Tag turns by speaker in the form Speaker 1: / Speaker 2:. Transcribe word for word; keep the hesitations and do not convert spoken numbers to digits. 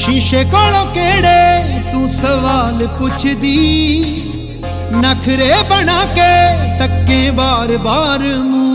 Speaker 1: शीशे कोलों केड़े तू सवाल पुछदी, नखरे बना के तक्के बार बार मुँह